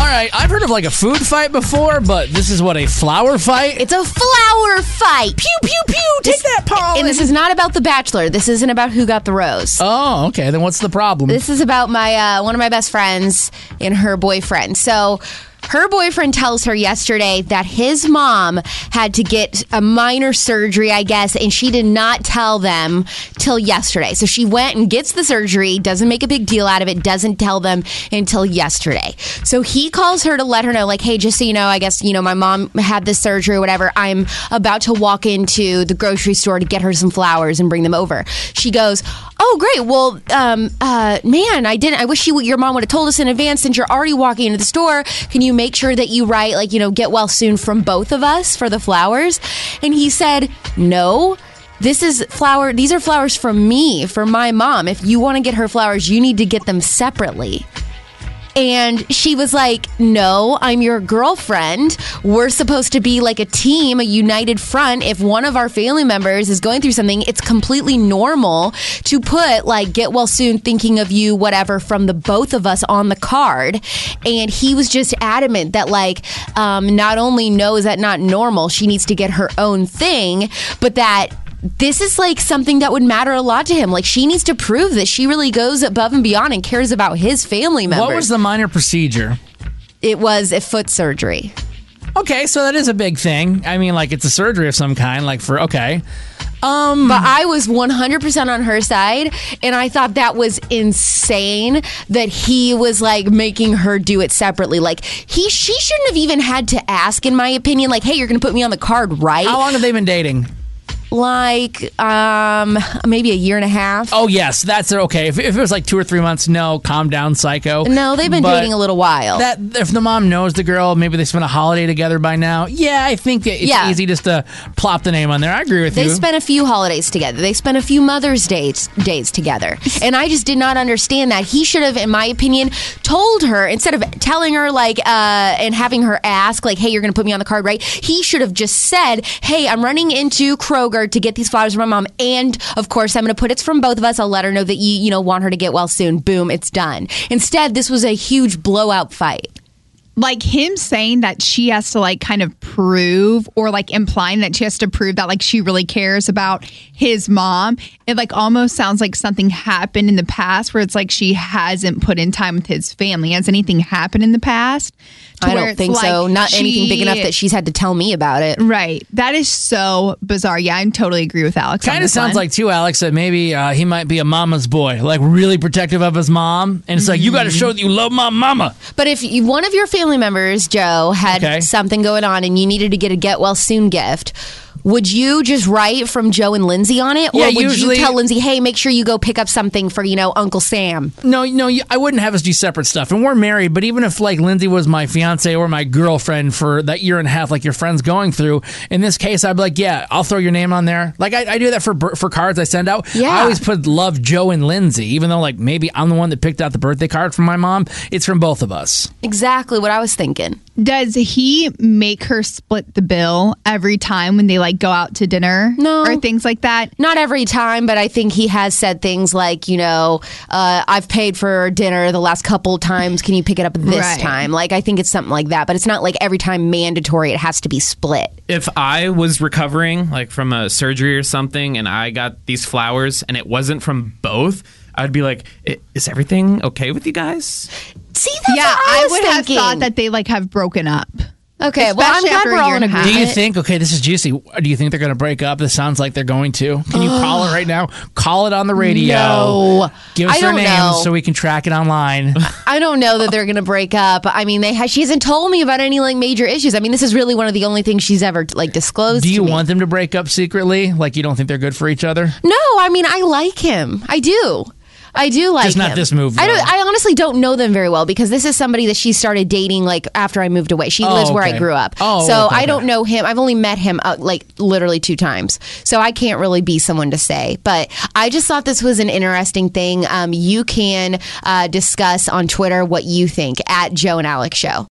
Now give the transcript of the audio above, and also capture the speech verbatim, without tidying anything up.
right, I've heard of like a food fight before, but this is what, a flower fight? It's a flower fight. Pew, pew, pew. Take that, Paul. And this is not about The Bachelor. This isn't about who got the rose. Oh, okay. Then what's the problem? This is about my uh, one of my best friends and her boyfriend. So her boyfriend tells her yesterday that his mom had to get a minor surgery, I guess, and she did not tell them till yesterday. So she went and gets the surgery, doesn't make a big deal out of it, doesn't tell them until yesterday. So he calls her to let her know, like, hey, just so you know, I guess, you know, my mom had this surgery or whatever. I'm about to walk into the grocery store to get her some flowers and bring them over. She goes, oh, great. Well, um, uh, man, I didn't. I wish you, your mom would have told us in advance since you're already walking into the store. Can you make sure that you write, like, you know, get well soon from both of us for the flowers? And he said, no, this is flower. These are flowers from me, for my mom. If you want to get her flowers, you need to get them separately. And she was like, no, I'm your girlfriend. We're supposed to be like a team, a united front. If one of our family members is going through something, it's completely normal to put like get well soon, thinking of you, whatever, from the both of us on the card. And he was just adamant that like um, not only no, is that not normal, she needs to get her own thing, but that this is like something that would matter a lot to him. Like she needs to prove that she really goes above and beyond and cares about his family members. What was the minor procedure? It was a foot surgery. Okay, so that is a big thing. I mean, like it's a surgery of some kind, like for, okay. Um, but I was one hundred percent on her side, and I thought that was insane that he was like making her do it separately. Like he, she shouldn't have even had to ask, in my opinion, like, hey, you're going to put me on the card, right? How long have they been dating? Like um maybe a year and a half. Oh yes, that's okay. If, if it was like two or three months, no, calm down, psycho. No, they've been but dating a little while. That if the mom knows the girl, maybe they spent a holiday together by now. Yeah, I think it's yeah. easy just to plop the name on there. I agree with they you. They spent a few holidays together. They spent a few Mother's Days days together, and I just did not understand that. He should have, in my opinion, told her instead of telling her like uh and having her ask like, hey, you're going to put me on the card, right? He should have just said, hey, I'm running into Kroger to get these flowers from my mom, and of course I'm going to put it's from both of us. I'll let her know that you you know want her to get well soon. Boom, it's done. Instead, this was a huge blowout fight. Like him saying that she has to like kind of prove, or like implying that she has to prove that like she really cares about his mom. It like almost sounds like something happened in the past where it's like she hasn't put in time with his family. Has anything happened in the past? I don't think like so. Not she, anything big enough that she's had to tell me about it. Right. That is so bizarre. Yeah, I totally agree with Alex. Kind of sounds one. like too, Alex, that maybe uh, he might be a mama's boy, like really protective of his mom. And it's mm-hmm. like, you got to show that you love my mama. But if you, one of your family members, Joe, had okay. something going on and you needed to get a get well soon gift, would you just write from Joe and Lindsay on it? Or yeah, would usually, you tell Lindsay, hey, make sure you go pick up something for, you know, Uncle Sam? No, no, I wouldn't have us do separate stuff. And we're married, but even if, like, Lindsay was my fiance or my girlfriend for that year and a half, like your friend's going through, in this case, I'd be like, yeah, I'll throw your name on there. Like, I, I do that for for cards I send out. Yeah. I always put love Joe and Lindsay, even though, like, maybe I'm the one that picked out the birthday card from my mom. It's from both of us. Exactly what I was thinking. Does he make her split the bill every time when they, like, go out to dinner? No. Or things like that? Not every time, but I think he has said things like, you know, uh, I've paid for dinner the last couple times. Can you pick it up this right. time? Like, I think it's something like that, but it's not like every time mandatory. It has to be split. If I was recovering, like, from a surgery or something, and I got these flowers and it wasn't from both, I'd be like, is everything okay with you guys? See, that's yeah, what I, I was would thinking. have thought that they, like, have broken up. Okay, well, I'm glad we're all in agreement. Do you think, okay, this is juicy. Do you think they're going to break up? This sounds like they're going to. Can you call it right now? Call it on the radio. No. Give us I their don't names know. so we can track it online. I don't know that they're going to break up. I mean, they ha- she hasn't told me about any like major issues. I mean, this is really one of the only things she's ever like disclosed Do you to me. want them to break up secretly? Like you don't think they're good for each other? No, I mean, I like him. I do. I do like Just not him. this move, I though. don't. I honestly don't know them very well because this is somebody that she started dating like after I moved away. She Oh, lives where okay. I grew up, Oh, so okay, I don't okay. know him. I've only met him uh, like literally two times, so I can't really be someone to say. But I just thought this was an interesting thing. Um, you can uh, discuss on Twitter what you think at Joe and Alex Show.